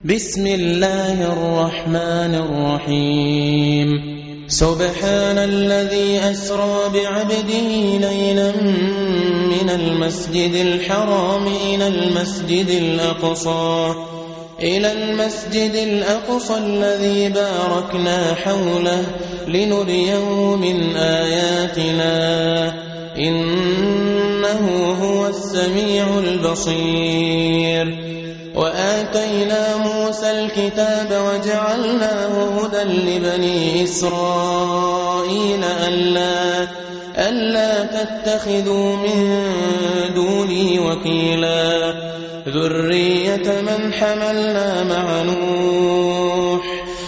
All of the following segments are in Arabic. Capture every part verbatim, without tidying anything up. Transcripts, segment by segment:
بسم الله الرحمن الرحيم سبحان الذي أسرى بعبده ليلا من المسجد الحرام إلى المسجد الأقصى إلى المسجد الأقصى الذي باركنا حوله لنريه من آياتنا إنه هو السميع البصير. وآتينا موسى الكتاب وجعلناه هدى لبني إسرائيل ألا, ألا تتخذوا من دوني وكيلا ذرية من حملنا مع نوح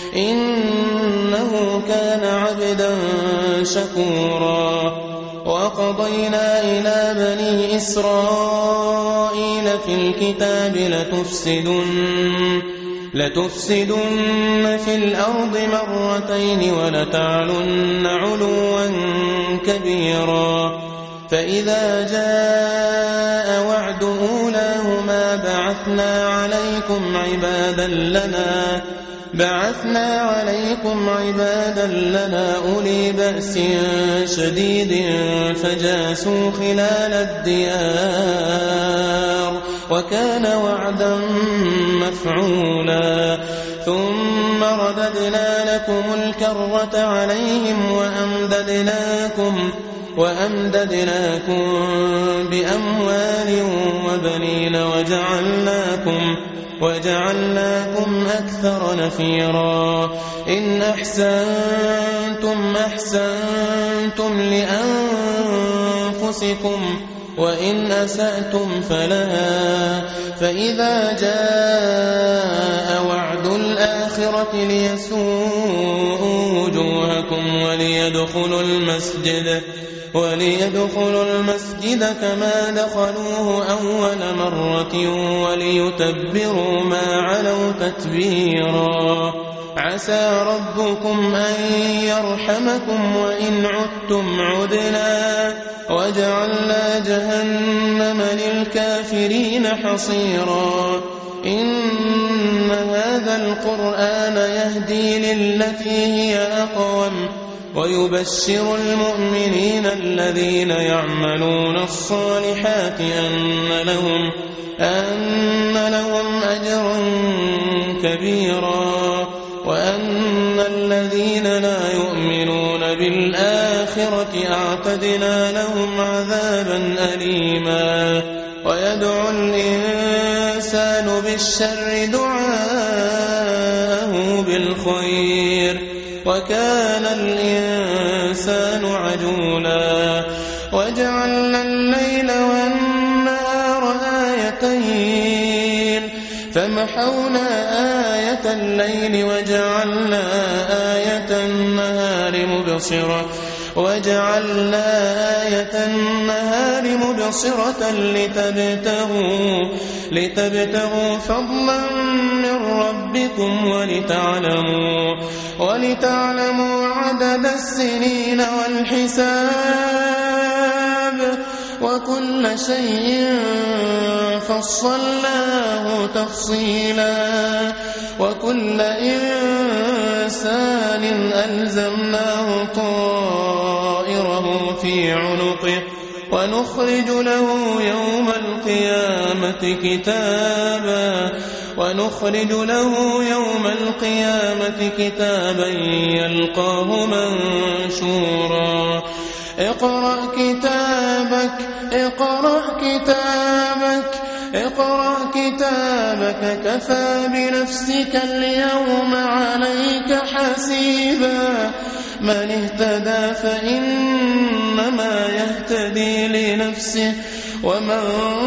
إنه كان عبدا شكورا. وقضينا إلى بني إسرائيل في الكتاب لتفسدن, لتفسدن في الأرض مرتين ولتعلن علوا كبيرا. فإذا جاء وعد أولاهما بعثنا عليكم عبادا لنا بعثنا عليكم عبادا لنا أولي بأس شديد فجاسوا خلال الديار وكان وعدا مفعولا. ثم رددنا لكم الكرة عليهم وأمددناكم وأمددناكم بأموال وبنين وجعلناكم وجعلناكم أكثر نفيرا. إن أحسنتم أحسنتم لأنفسكم وإن أسأتم فلها. فإذا جاء وعد الآخرة ليسوءوا وجوهكم وليدخلوا المسجد وليدخلوا المسجد كما دخلوه أول مرة وليتبروا ما علوا تتبيرا. عسى ربكم أن يرحمكم وإن عدتم عدنا وجعلنا جهنم للكافرين حصيرا. إن هذا القرآن يهدي للتي هي أقوم ويبشر المؤمنين الذين يعملون الصالحات أن لهم, أن لهم أجرا كبيرا وأن الذين لا يؤمنون بالآخرة أعتدنا لهم عذابا أليما. ويدعو الإنسان بالشر دعاءه بالخير وكان الإنسان عجولا. وجعلنا الليل والنهار آيتين فمحونا آية الليل وجعلنا آية النهار مبصرة وجعلنا آية النهار مبصرة لتبتغوا, لتبتغوا فضلا من ربكم ولتعلموا, ولتعلموا عدد السنين والحساب وكل شيء فصلناه تفصيلا. وكل إنسان ألزمناه طائره في عنقه ونخرج له يوم القيامة كتابا ونخرج له يوم القيامة كتابا يلقاه منشورا. اقرأ كتابك اقرأ كتابك اقرأ كتابك كفى بنفسك اليوم عليك حسيبا. من اهتدى فإنما يهتدي لنفسه ومن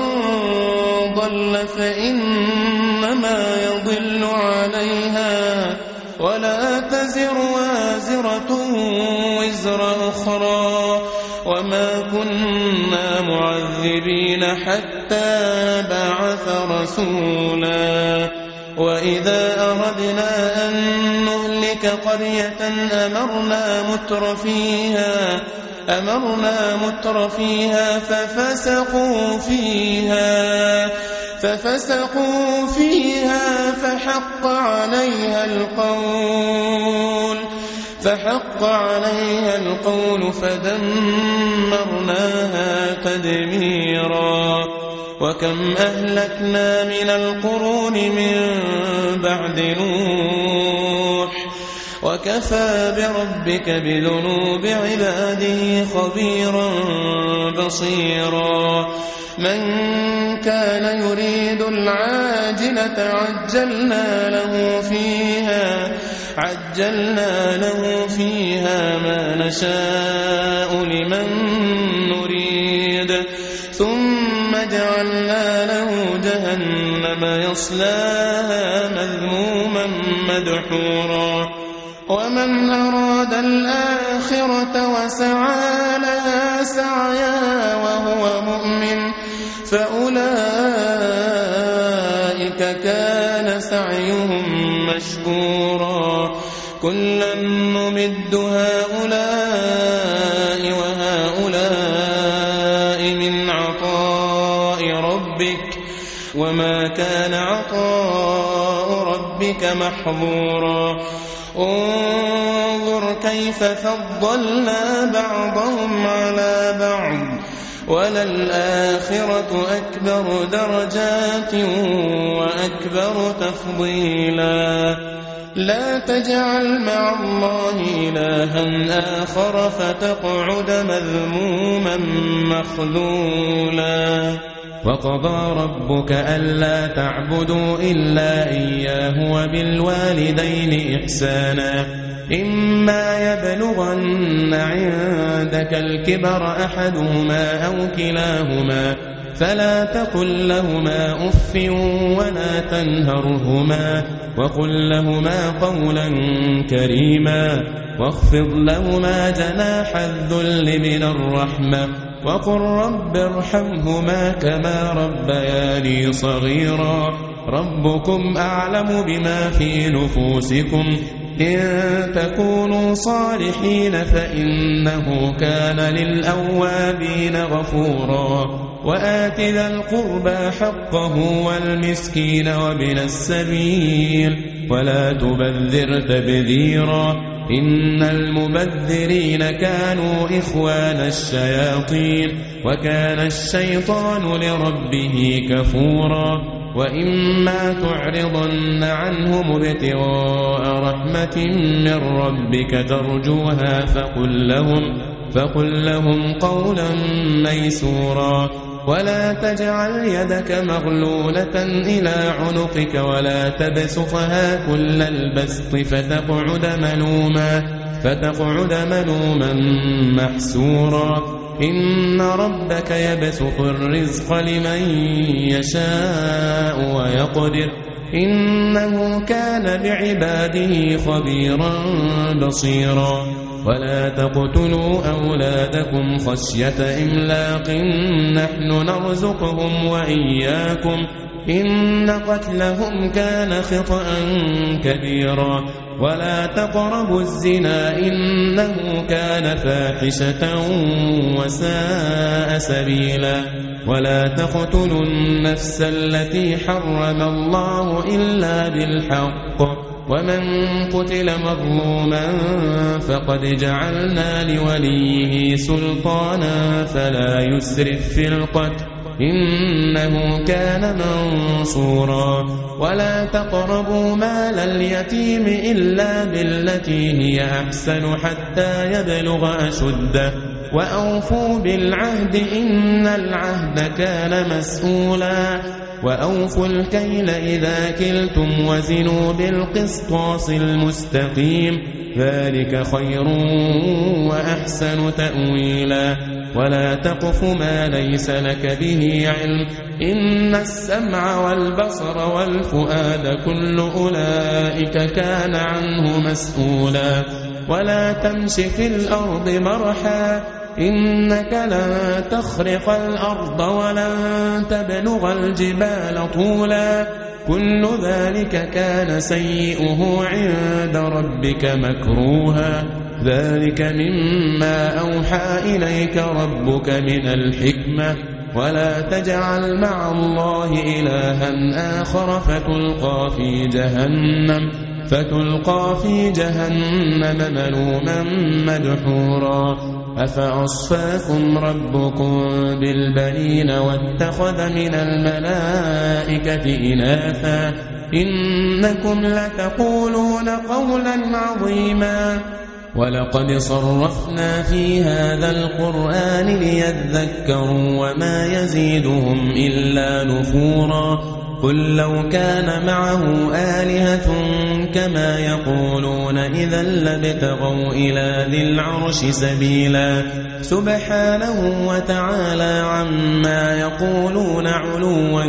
ضل فإنما يضل عليها ولا تزر وازرة وزر أخرى وما كنا معذبين حتى بعث رسولا. وإذا أردنا أن نهلك قرية أمرنا متر فيها أمرنا متر فيها ففسقوا فيها ففسقوا فيها فحق عليها القول فحق عليها القول فدمرناها تدميرا وكم أهلكنا من القرون من بعد نوح وكفى بربك بذنوب عباده خبيرا بصيرا من كان يريد العاجلة عجلنا له فيها عجلنا له فيها ما نشاء لمن نريد ثم جعلنا له جهنم يصلاها مذموما مدحورا ومن أراد الآخرة وسعى لها سعيها وهو مؤمن فأولئك كان سعيهم مشكورا كلا نمد هؤلاء وهؤلاء من عطاء ربك وما كان عطاء ربك محظورا انظر كيف فضلنا بعضهم على بعض وللآخرة أكبر درجات وأكبر تفضيلا لا تجعل مع الله إلها آخر فتقعد مذموما مخذولا وقضى ربك ألا تعبدوا إلا إياه وبالوالدين إحسانا إما يبلغن عندك الكبر أحدهما أو كلاهما فلا تقل لهما أف ولا تنهرهما وقل لهما قولا كريما واخفض لهما جناح الذل من الرحمة وقل رب ارحمهما كما ربياني صغيرا ربكم أعلم بما في نفوسكم إن تكونوا صالحين فإنه كان للأوابين غفورا وآت ذا القربى حقه والمسكين وابن السبيل ولا تبذر تبذيرا إن المبذرين كانوا إخوان الشياطين وكان الشيطان لربه كفورا وإما تعرضن عنهم ابتغاء رحمة من ربك ترجوها فقل لهم, فقل لهم قولا ميسورا ولا تجعل يدك مغلولة إلى عنقك ولا تبسطها كل البسط فتقعد ملوما, فتقعد ملوما محسورا إن ربك يبسط الرزق لمن يشاء ويقدر إنه كان بعباده خبيرا بصيرا ولا تقتلوا أولادكم خشية إملاق نحن نرزقهم وإياكم إن قتلهم كان خطأ كبيرا ولا تقربوا الزنا إنه كان فاحشة وساء سبيلا ولا تقتلوا النفس التي حرم الله إلا بالحق ومن قتل مظلوما فقد جعلنا لوليه سلطانا فلا يسرف في القتل إنه كان منصورا ولا تقربوا مال اليتيم إلا بالتي هي أحسن حتى يبلغ أشده وأوفوا بالعهد إن العهد كان مسؤولا وأوفوا الكيل إذا كلتم وزنوا بالقسطاس المستقيم ذلك خير وأحسن تأويلا ولا تقف ما ليس لك به علم إن السمع والبصر والفؤاد كل أولئك كان عنه مسؤولا ولا تمش في الأرض مرحا إنك لن تخرق الأرض ولن تبلغ الجبال طولا كل ذلك كان سيئه عند ربك مكروها ذلك مما أوحى إليك ربك من الحكمة ولا تجعل مع الله إلها آخر فتلقى في جهنم فتلقى في جهنم ملوما مدحورا أفأصفاكم ربكم بالبنين واتخذ من الملائكة إناثا إنكم لتقولون قولا عظيما ولقد صرفنا في هذا القرآن ليذكروا وما يزيدهم إلا نفورا قل لو كان معه آلهة كما يقولون إذا لابتغوا إلى ذي العرش سبيلا سبحانه وتعالى عما يقولون علوا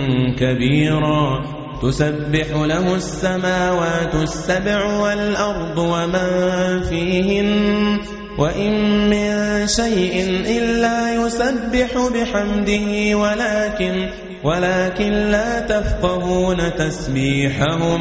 كبيرا تسبح له السماوات السبع والأرض ومن فيهن وإن من شيء إلا يسبح بحمده ولكن ولكن لا تفقهون تسبيحهم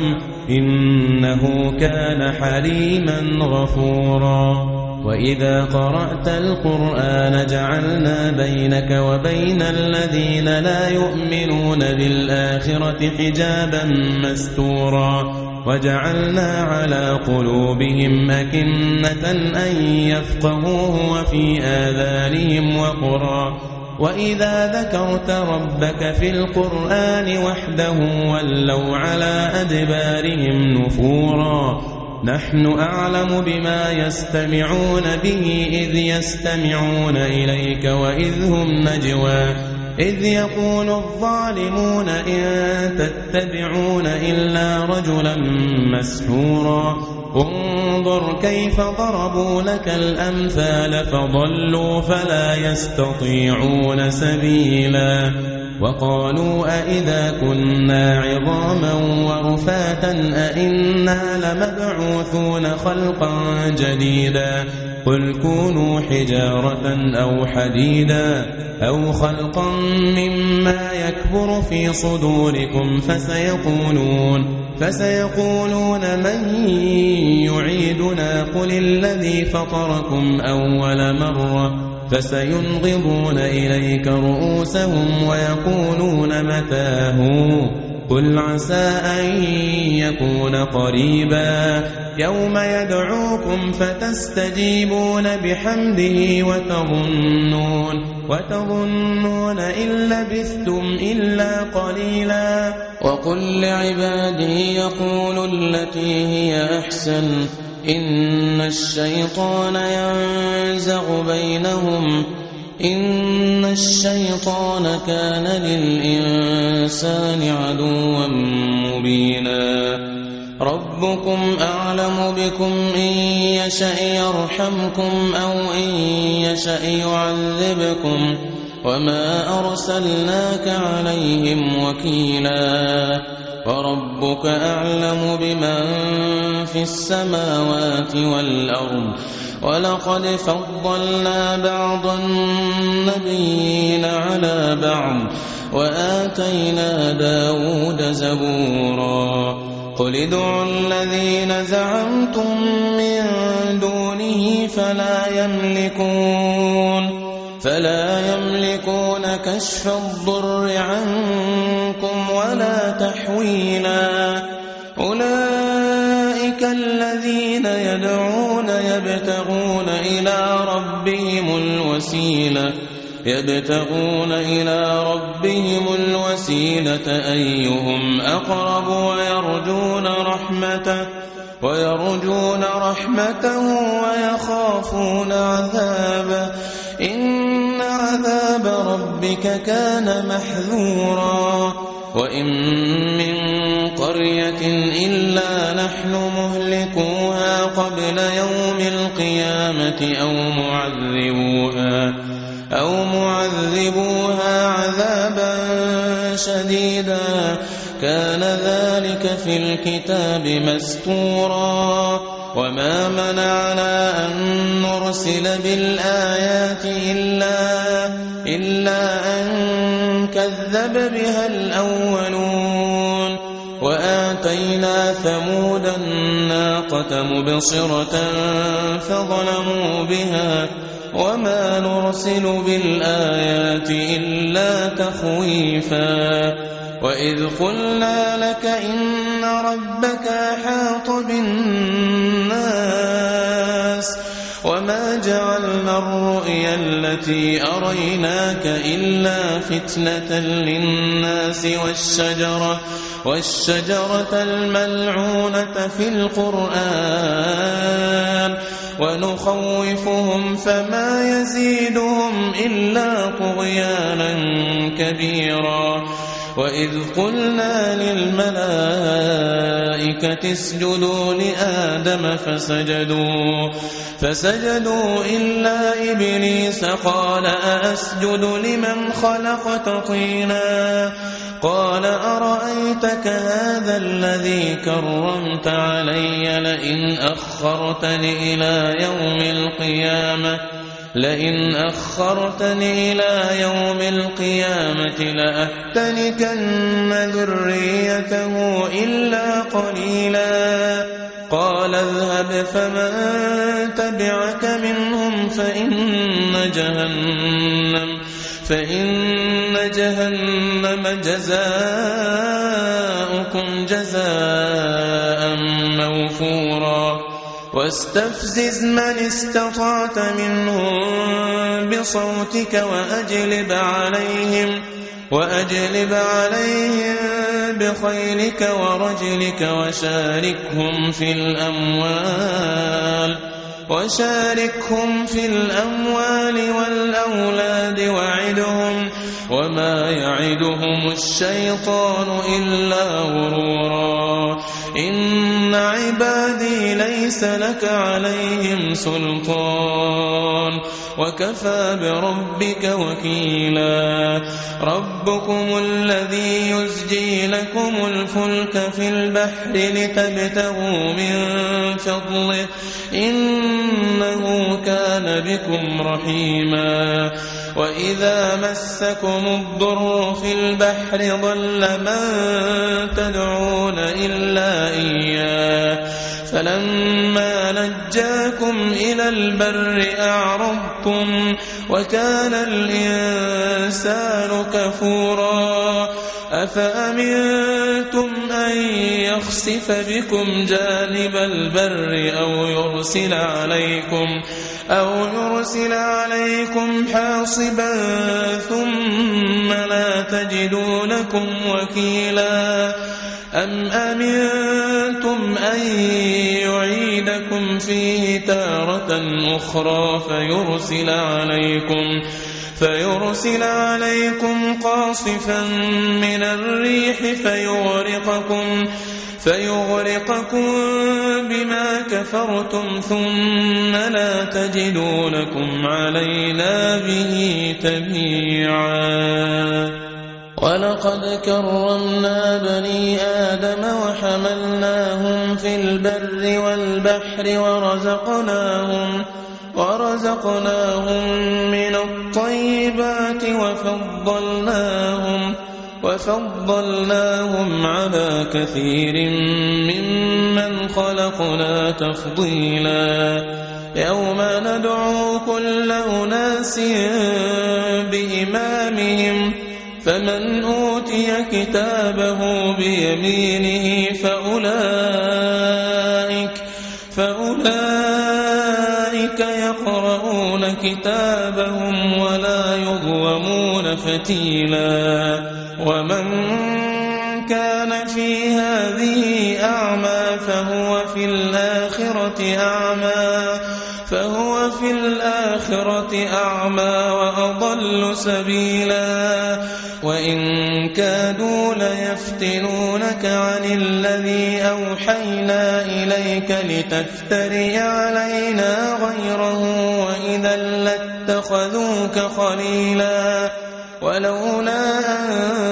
إنه كان حليما غفورا وإذا قرأت القرآن جعلنا بينك وبين الذين لا يؤمنون بالآخرة حجابا مستورا وجعلنا على قلوبهم أكنة أن يفقهوه وفي آذانهم وقرا وإذا ذكرت ربك في القرآن وحده ولوا على أدبارهم نفورا نحن أعلم بما يستمعون به إذ يستمعون إليك وإذ هم نجوى إذ يقول الظالمون إن تتبعون إلا رجلا مسحورا انظر كيف ضربوا لك الأمثال فضلوا فلا يستطيعون سبيلا وقالوا أئذا كنا عظاما ورفاتا أئنا لمبعوثون خلقا جديدا قل كونوا حجارة أو حديدا أو خلقا مما يكبر في صدوركم فسيقولون فسيقولون من يعيدنا قل الذي فطركم أول مرة فسينغضون إليك رؤوسهم ويقولون متاه قل عسى أن يكون قريبا يوم يدعوكم فتستجيبون بحمده وتظنون وتظنون إن لبثتم إلا قليلا وقل لعبادي يقولوا التي هي أحسن إن الشيطان ينزغ بينهم إن الشيطان كان للإنسان عدوا مبينا ربكم أعلم بكم إن يشأ يرحمكم أو إن يشأ يعذبكم وما أرسلناك عليهم وكيلا وربك أعلم بمن في السماوات والأرض ولقد فضلنا بعض النبيين على بعض وآتينا داود زبورا قل ادعوا الذين زعمتم من دونه فلا يملكون فلا يملكون كشف الضر عنكم ولا تحويلا أولئك الذين يدعون يبتغون إلى ربهم الوسيلة يبتغون إلى ربهم الوسيلة أيهم أقرب ويرجون رحمته ويرجون رحمته ويخافون عذابه إن عذاب ربك كان محذورا وإن من قرية إلا نحن مهلكوها قبل يوم القيامة أو معذبوها أو معذبوها عذابا شديدا كان ذلك في الكتاب مسطورا وما منعنا أن نرسل بالآيات إلا, إلا أن كذب بها الأولون وآتينا ثمود الناقة مبصرة فظلموا بها وما نرسل بالآيات إلا تخويفا وإذ قلنا لك إن ربك أحاط بالناس وما جعلنا الرؤيا التي أريناك إلا فتنة للناس والشجرة والشجرة الملعونة في القرآن ونخوفهم فما يزيدهم إلا طغيانا كبيرا وإذ قلنا للملائكة اسجدوا لآدم فسجدوا فسجدوا إلا إبليس قال أأسجد لمن خلقت طينا قال أرأيتك هذا الذي كرمت علي لئن أخرتني إلى يوم القيامة لئن أخرتني إلى يوم القيامة لأحتنكن ذريته إلا قليلا قال اذهب فمن تبعك منهم فإن جهنم فإن جهنم جزاؤكم جزاء موفورا واستفزز من استطعت منهم بصوتك وأجلب عليهم وأجلب عليهم بخيلك ورجلك وشاركهم في الأموال وشاركهم في الأموال والأولاد وعدهم وما يعدهم الشيطان إلا غرورا إن عبادي ليس لك عليهم سلطان وكفى بربك وكيلا ربكم الذي يزجي لكم الفلك في البحر لتبتغوا من فضله إنه كان بكم رحيما وإذا مسكم الضر في البحر ضل من تدعون إلا إياه فلما نجاكم إلى البر أعرضتم وكان الإنسان كفورا أفأمنتم أن يخسف بكم جانب البر أو يرسل عليكم أو يرسل عليكم حاصبا ثم لا تجدوا لكم وكيلا أم أمنتم أن يعيدكم فيه تارة أخرى فيرسل عليكم فيرسل عليكم قاصفا من الريح فيغرقكم فيغرقكم بما كفرتم ثم لا تجدوا لكم علينا به تبيعا ولقد كرمنا بني آدم وحملناهم في البر والبحر ورزقناهم ورزقناهم من الطيبات وفضلناهم وفضلناهم على كثير ممن خلقنا تفضيلا يوم ندعو كل أناس بإمامهم فمن أوتي كتابه بيمينه فأولئك فأولئك يقرؤون كتابهم ولا يظلمون فتيلا ومن كان في هذه أعمى فهو في الآخرة أعمى فهو في الآخرة أعمى وأضل سبيلا وإن كادوا ليفتنونك عن الذي أوحينا إليك لتفتري علينا غيره وإذا لاتخذوك خليلا ولولا أن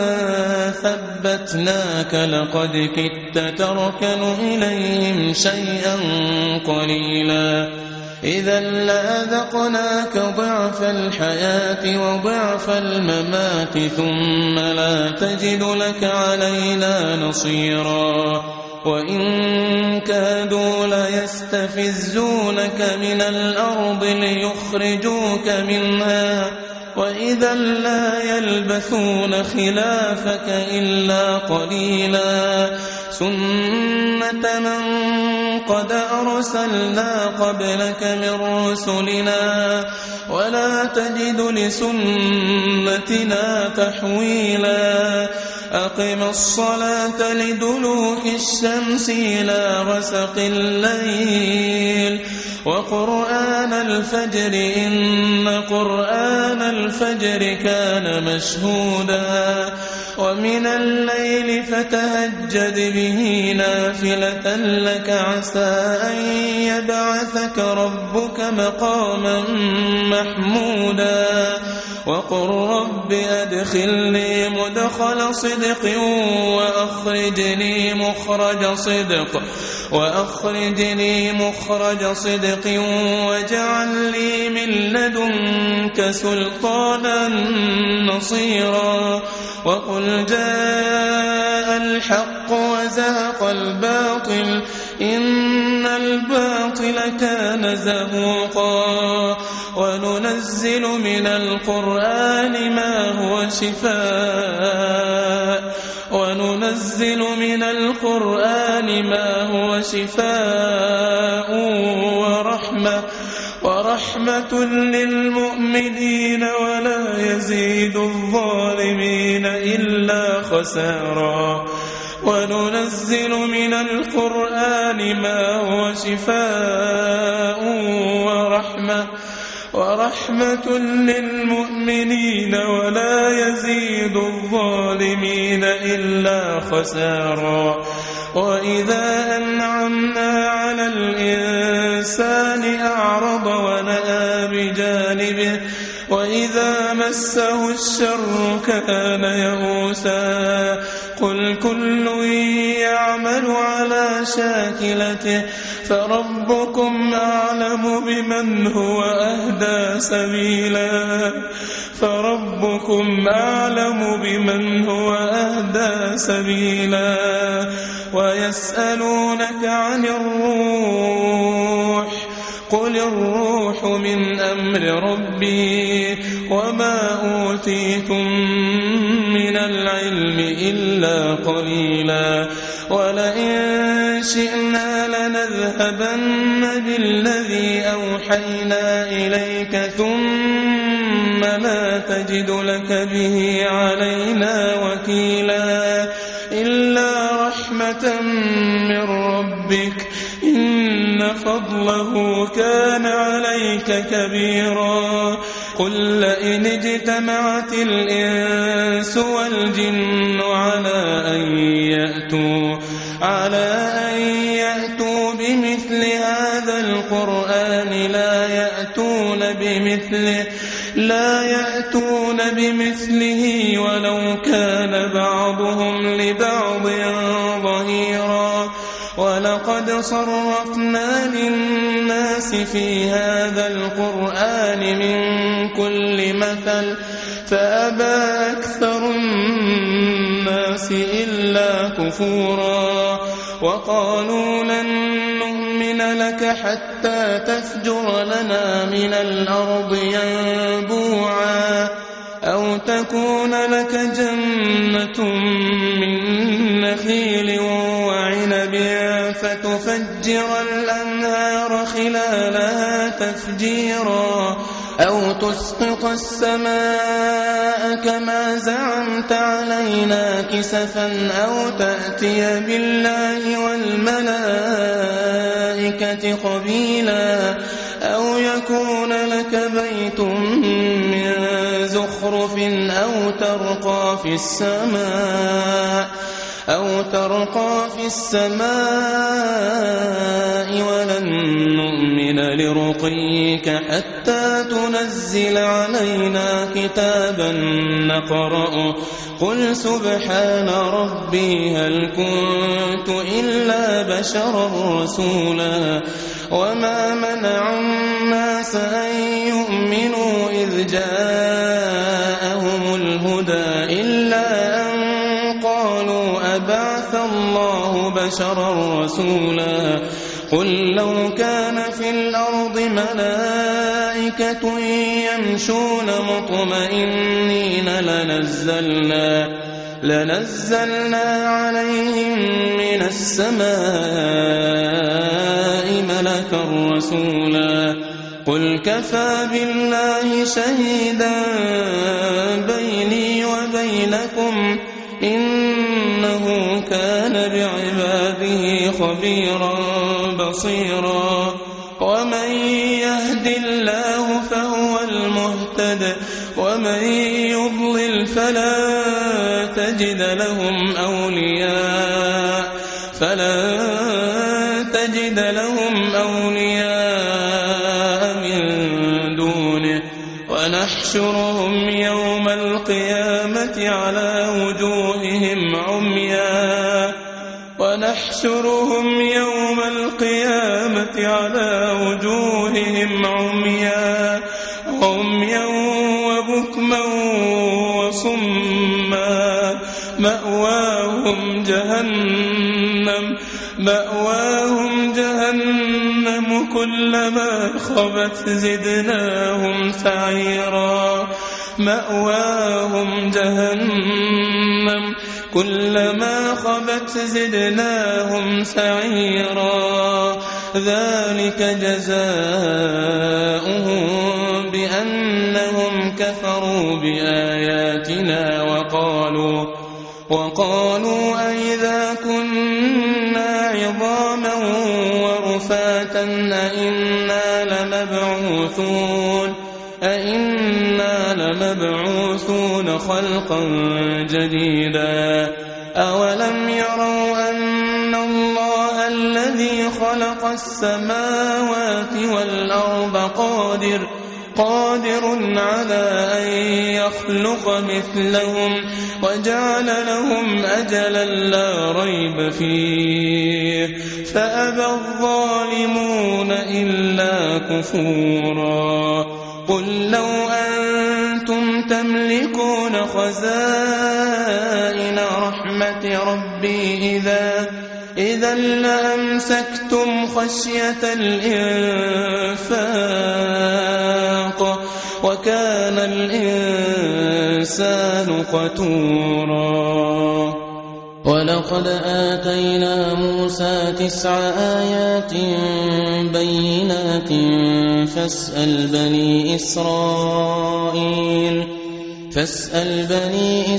ثبتناك لقد كدت تركن إليهم شيئا قليلا إذا لأذقناك ضعف الحياة وضعف الممات ثم لا تجد لك علينا نصيرا وإن كادوا ليستفزونك من الأرض ليخرجوك منها وإذا لا يلبثون خلافك إلا قليلا سنة من قد أرسلنا قبلك من رسلنا ولا تجد لسنتنا تحويلا أقم الصلاة لدلوك الشمس إلى غسق الليل وقرآن الفجر إن قرآن الفجر كان مشهودا ومن الليل فتهجد به نافلة لك عسى أن يبعثك ربك مقاما محمودا وقل رب أدخلني مدخل صدق وأخرجني مخرج صدق وأخرجني مخرج صدق واجعل لي من لدنك سلطانا نصيرا وقل جاء الحق وزهق الباطل إن الباطل كان زهوقا وننزل من القرآن ما هو شفاء وننزل من القرآن ما هو شفاء ورحمة ورحمة للمؤمنين ولا يزيد الظالمين إلا خسارا وننزل من القرآن ما هو شفاء ورحمة ورحمة للمؤمنين ولا يزيد الظالمين إلا خسارا وإذا أنعمنا على الإنسان أعرض ونأى بجانبه وإذا مسه الشر كان يئوسا قل كل يعمل على شاكلته فربكم أعلم بمن هو أهدى سبيلا فربكم أعلم بمن هو أهدى سبيلا ويسألونك عن الروح قل الروح من أمر ربي وما أوتيتم من العلم إلا قليلا ولئن شئنا لنذهبن بالذي أوحينا إليك ثم لا تجد لك به علينا وكيلا إلا رحمة من ربك إن فضله كان عليك كبيرا قل لئن اجتمعت الإنس والجن على أن يأتوا على أن يأتوا بمثل هذا القرآن لا يأتون بمثله لا يأتون بمثله ولو كان بعضهم لبعض ظهيرا ولقد صرفنا للناس في هذا القرآن من كل مثل فأبى أكثر الناس إلا كفورا وقالوا لن نؤمن لك حتى تفجر لنا من الأرض ينبوعا أو تكون لك جنة من نخيل وعنب فتفجر الأنهار خلالها تفجيرا أو تسقط السماء كما زعمت علينا كسفا أو تأتي بالله والملائكة قبيلا أو يكون لك بيت من زخرف أو ترقى في السماء أو ترقى في السماء ولن نؤمن لرقيك حتى تنزل علينا كتابا نقرأه قل سبحان ربي هل كنت إلا بشرا رسولا وما منع الناس أن يؤمنوا إذ جاءهم الهدى إلا أن قالوا أبعث الله بشرا رسولا قل لو كان في الأرض ملائكة يمشون مطمئنين لنزلنا لنزلنا عليهم من السماء ملكا رسولا قل كفى بالله شهيدا بيني وبينكم إنه كان بعباده خبيرا بصيرا ومن يهد الله فهو المهتد ومن يضلل فلا تجد لهم أولياء فلا تجد لهم أولياء من دونه ونحشرهم يوم القيامة على وجوههم عميا ونحشرهم يوم القيامة على وجوههم عميا عميا وبكما وصما مأواهم جهنم مأواهم جهنم كلما خبت زدناهم سعيرا مأواهم جهنم كلما خبت زدناهم سعيرا ذلك جزاؤهم بأنهم كفروا بآياتنا وقالوا وقالوا أئذا كنا عظاما ورفاتا أئنا لمبعوثون أئنا لمبعوثون خلقا جديدا أولم يروا أن الله الذي خلق السماوات والأرض قادر قادر على أن يخلق مثلهم وجعل لهم أجلا لا ريب فيه فأبى الظالمون إلا كفورا قل لو أنتم تملكون خزائن رحمة ربي إذا إذا لأمسكتم خشية الإنفاق وكان الإنسان قتورا ولقد آتينا موسى تسع آيات بينات فاسأل بني إسرائيل فاسأل بني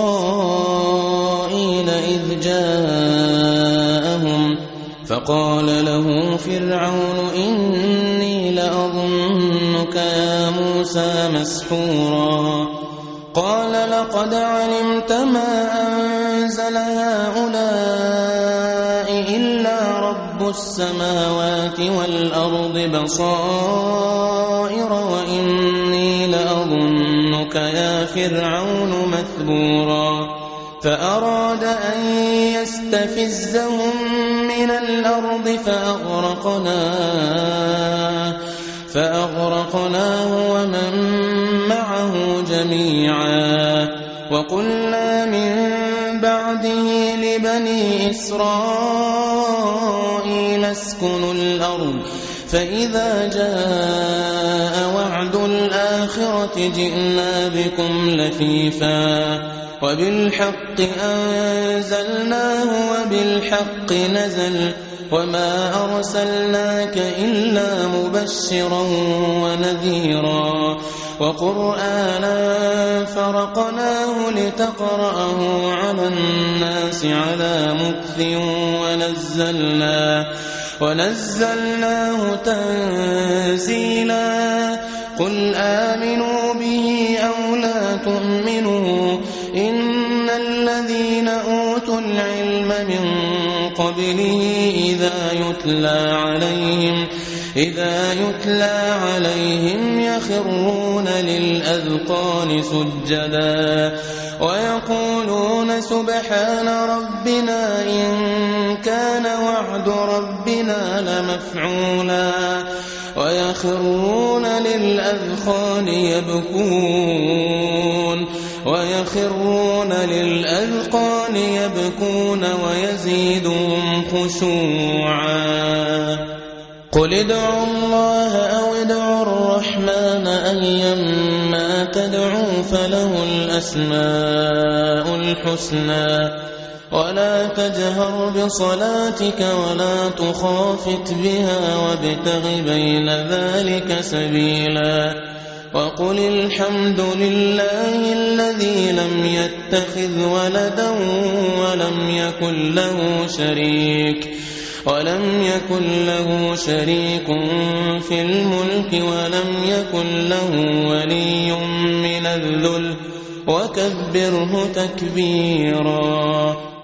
إسرائيل إذ جاءهم فقال له فرعون إني لأظنك يا موسى مسحورا قال لقد علمت ما أنزل هؤلاء إلا رب السماوات والأرض بصائر وإني لأظنك يا فرعون مثبورا فأراد أن يستفزهم من الأرض فأغرقناه فأغرقناه ومن معه جميعا وقلنا من بعده لبني إسرائيل اسكنوا الأرض فإذا جاء وعد الآخرة جئنا بكم لفيفا وبالحق أنزلناه وبالحق نزل وما أرسلناك إلا مبشرا ونذيرا وقرآنا فرقناه لتقرأه على الناس على مكث ونزلناه ونزلناه تنزيلا قل آمنوا به أو لا تؤمنوا إن الذين أوتوا العلم من قبله إذا يتلى عليهم إذا يتلى عليهم يخرون للأذقان سجدا ويقولون سبحان ربنا إن كان وعد ربنا لمفعولا ويخرون للأذقان يبكون ويخرون للأذقان يبكون ويزيدهم خشوعا. قل ادعوا الله أو ادعوا الرحمن أيما تدعوا فله الأسماء الحسنى ولا تجهر بصلاتك ولا تخافت بها وابتغ بين ذلك سبيلا. وقل الحمد لله الذي لم يتخذ ولدا ولم يكن له شريك ولم يكن له شريك في الملك ولم يكن له ولي من الذل وكبره تكبيرا.